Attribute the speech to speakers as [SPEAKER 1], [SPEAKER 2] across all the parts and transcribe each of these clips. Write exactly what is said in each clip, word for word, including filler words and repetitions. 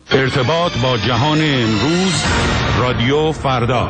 [SPEAKER 1] ارتباط با جهان امروز، رادیو فردا.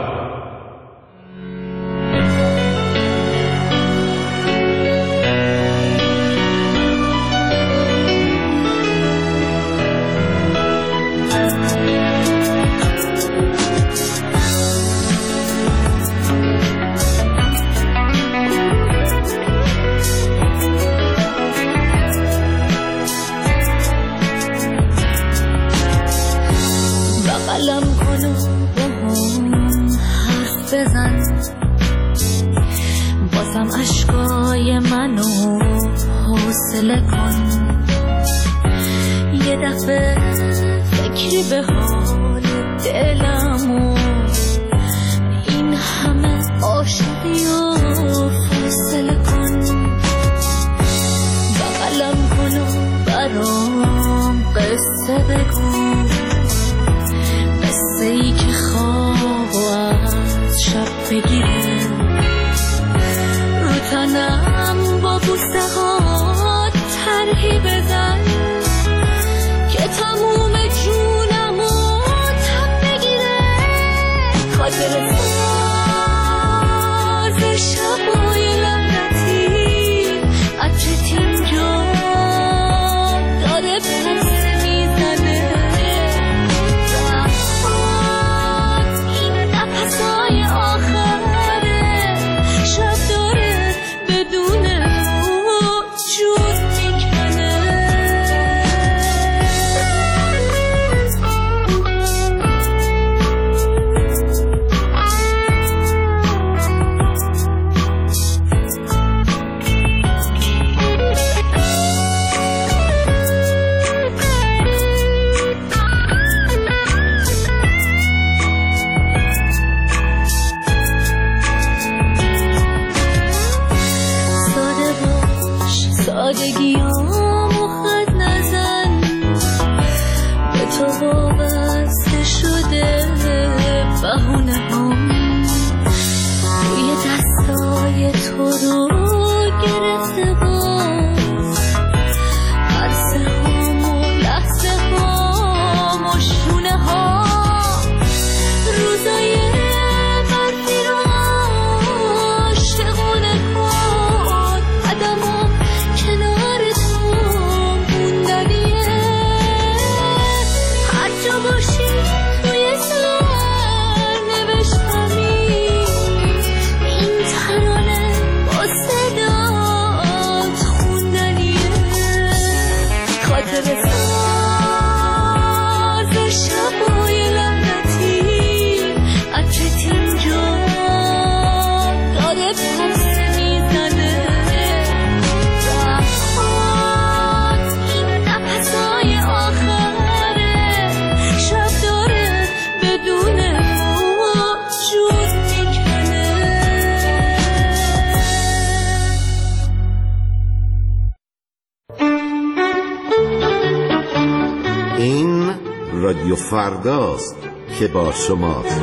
[SPEAKER 2] رادیو فرداست که با شماست.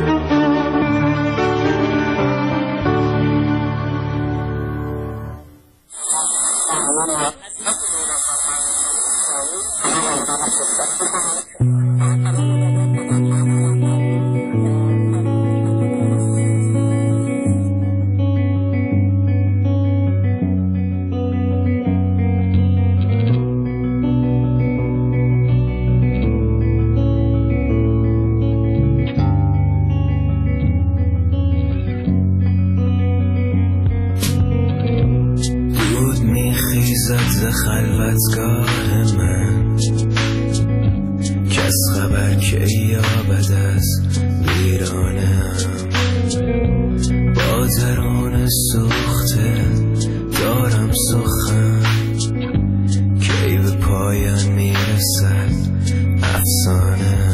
[SPEAKER 3] خلوتگاه من کس خبر که یابد از ویرانم، با ترانه سوخته دارم سخن کی به پایان میرسد افسانه.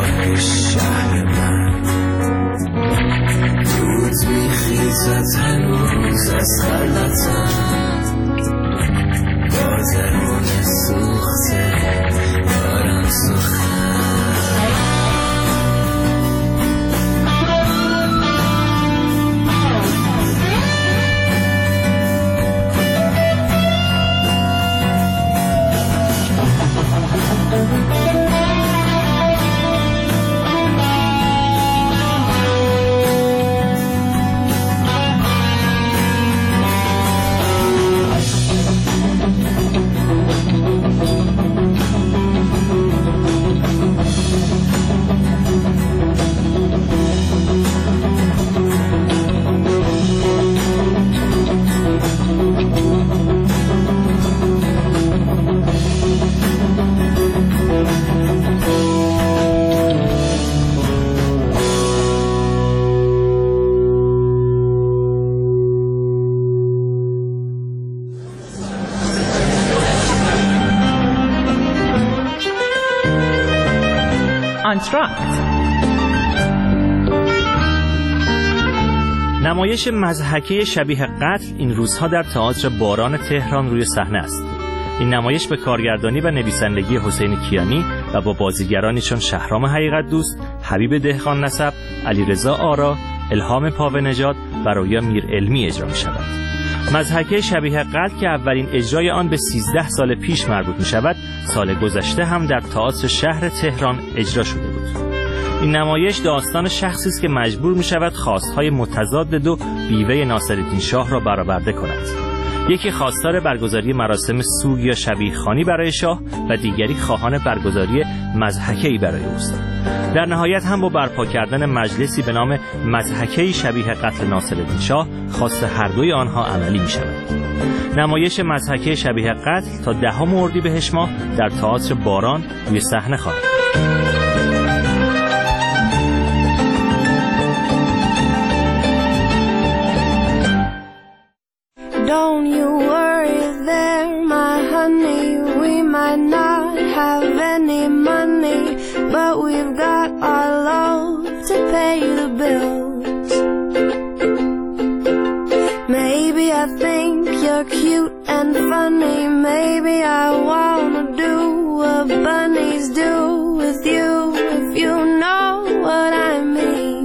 [SPEAKER 3] راه شهر من دود میخیزد هنوز از خلطم با درون سوخته دارم سخن
[SPEAKER 4] نمایش مضحکه شبیه قتل این روزها در تئاتر باران تهران روی صحنه است. این نمایش به کارگردانی و نویسندگی حسین کیانی و با بازیگرانی چون شهرام حقیقت دوست، حبیب دهقان نسب، علیرضا آرا، الهام پاونژاد و رویا میرعلمی اجرا می شود. مضحکه شبیه قتل که اولین اجرای آن به سیزده سال پیش مربوط می شود، سال گذشته هم در تئاتر شهر تهران اجرا شده بود. این نمایش داستان شخصی است که مجبور می شود خواستهای متضاد دو بیوه ناصرالدین شاه را برآورده کند. یکی خواستار برگزاری مراسم سوگ یا شبیه‌خوانی برای شاه و دیگری خواهان برگزاری مضحکه‌ای برای اوست. در نهایت هم با برپا کردن مجلسی به نام مضحکه‌ای شبیه قتل ناصرالدین شاه خواست هر دوی آنها عملی می شود. نمایش مضحکه شبیه قتل تا دهم اردیبهشت ماه در تئاتر باران روی صحنه خواهد.
[SPEAKER 5] Don't you worry there, my honey, we might not have any money, but we've got our love to pay the bills. Maybe I think you're cute and funny, maybe I wanna do what bunnies do with you, if you know what I mean.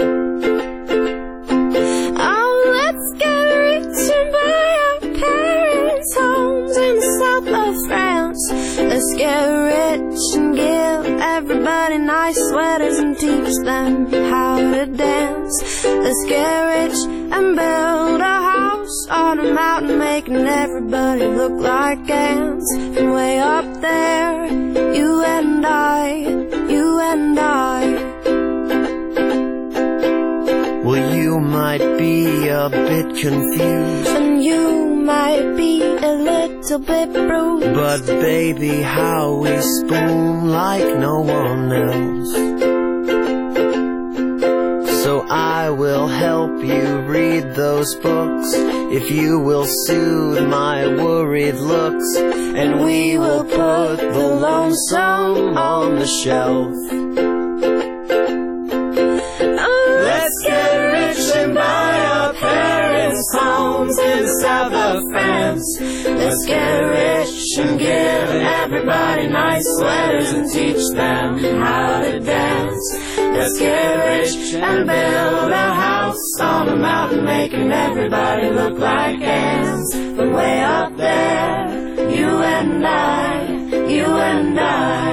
[SPEAKER 5] Oh, let's get rich and buy our parents' homes in the south of France. Let's get rich and give everybody nice sweaters and teach them how to dance. Let's get rich and build a house on a mountain, making everybody look like ants. From way up there, you and I, you and I.
[SPEAKER 3] Well, you might be a bit confused,
[SPEAKER 5] And you might be a little bit bruised,
[SPEAKER 3] but baby, how we spoon like no one else. So I will help you read those books, if you will soothe my worried looks, and we will put the lonesome on the shelf. Let's get rich and buy our parents' homes in the south of France. Let's get rich and give everybody nice sweaters and teach them how to dance. Let's get rich and build a house on a mountain, making everybody look like ants. From way up there, you and I, you and I.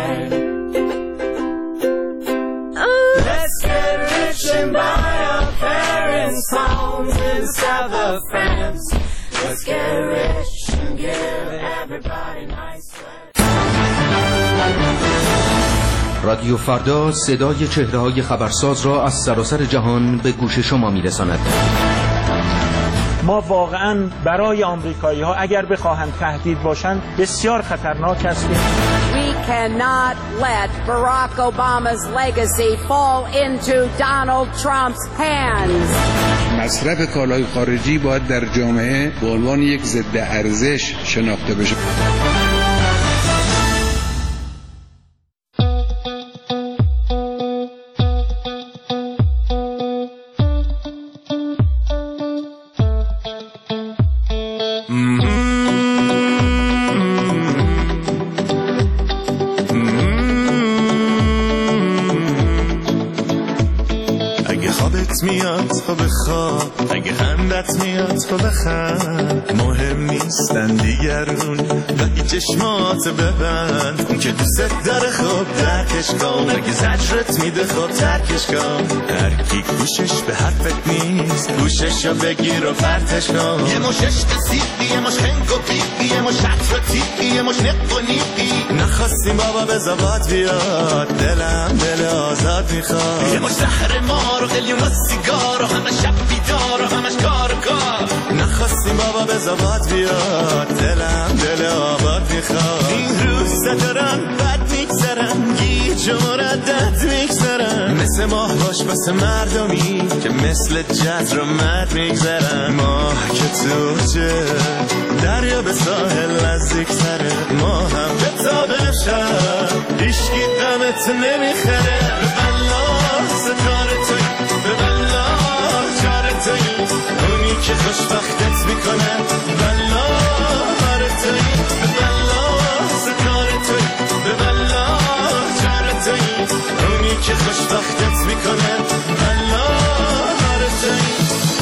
[SPEAKER 3] Let's get rich and buy our parents' homes in the south of France. Let's get rich and give everybody nice sweaters.
[SPEAKER 2] رادیو فردا صدای چهره‌های خبرساز را از سراسر جهان به گوش شما می‌رساند.
[SPEAKER 6] ما واقعاً برای آمریکایی‌ها اگر بخواهند تهدید باشند بسیار خطرناک است.
[SPEAKER 7] We cannot let Barack Obama's legacy fall into Donald Trump's hands.
[SPEAKER 8] مصرف کالای خارجی باید در جامعه به عنوان یک ضد ارزش شناخته بشه.
[SPEAKER 9] خوابت میاد خب بخواب، اگه خندت میاد خب بخند. مهم نیستن دیگرون ولی چشمات ببند، اون که دوست داره خب درکش کن، اگه زجرت میده خب ترکش کن. هر کی گوشش به حرفت نیست گوششو بگیر و پرتش کن. یه مش عشق سیبی، یه مش خنگ و بیبی، یه مش عطر تیبی، یه مش نق و نیبی. نخواستیم بابا به زباد بیاد، دلم دل آزاد میخواد. یه مش زهر مار و قلیون و سیگار و همه شب بیدار و همش کار و کار. نخواستیم بابا به زباد بیاد، دلم دل آباد میخواد. این روزا دارن بد میگذرن، گیج و مردد میگذرن. مثل ماه باش بس مردمی که مثل جزر و مد میگذرن. ماه که تو چه دریا به ساحل نزدیک تره، ما هم به تابه شد هیشگی قمت نمیخره. به بلا ستاره توی، به بلا جاره توی، اونی که خوشبختت میکنه. بلا باره توی، به بلا ستاره توی، به بلا جاره توی، اونی که خوشبختت میکنه. بلا باره توی.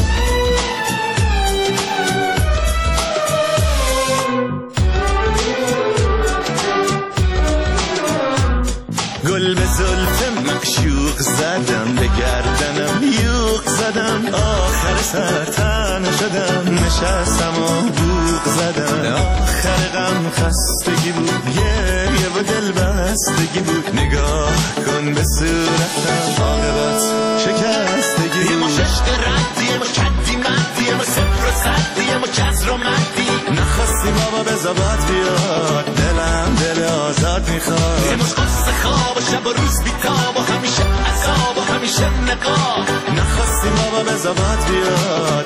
[SPEAKER 9] گل به زلف معشوق زدم، به گردنم یوق زدم، آخر سر تنه شدم، نشستم و بوق زدم. آخر غم خستگی بود، گریه و دل بستگی بود. نگاه کن به صورتم، عاقبت شکستگی. یه مش عشق ردی، یه مش کدی مدی، یه مش صفر و صدی، یه مش جزر و مدی. نخواستیم بابا به زباد بیاد، دلم دل آزاد میخواد. یه مش قصه خواب و شب و روز بیتاب و همیشه عذاب و همیشه نقاب. نخواستیم بابا به زباد بیاد.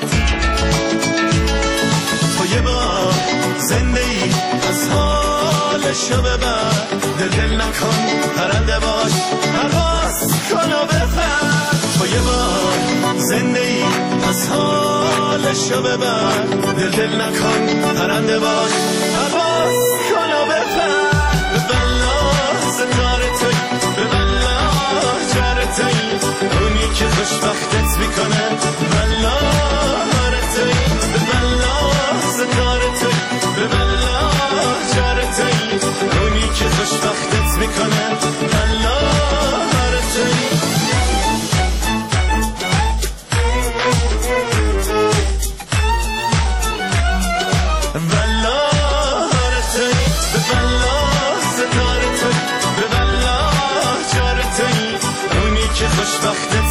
[SPEAKER 9] تو یه بار زنده ای از حالشو ببر، دل دل نکن پرنده باش، پرواز کن و بپر. تو یه بار زنده ای از حالشو ببر، دل دل نکن پرنده باش، پرواز کن و بپر. به بلا ستاره توی، به بلا جاره توی، اونی که خوشبختت میکنه. بلا هاره توی، به بلا ستاره توی، به بلا جاره توی، اونی که خوشبختت میکنه. بلا هاره توی. بلا هاره توی، به بلا ستاره توی، به بلا جاره توی، اونی که خوشبختت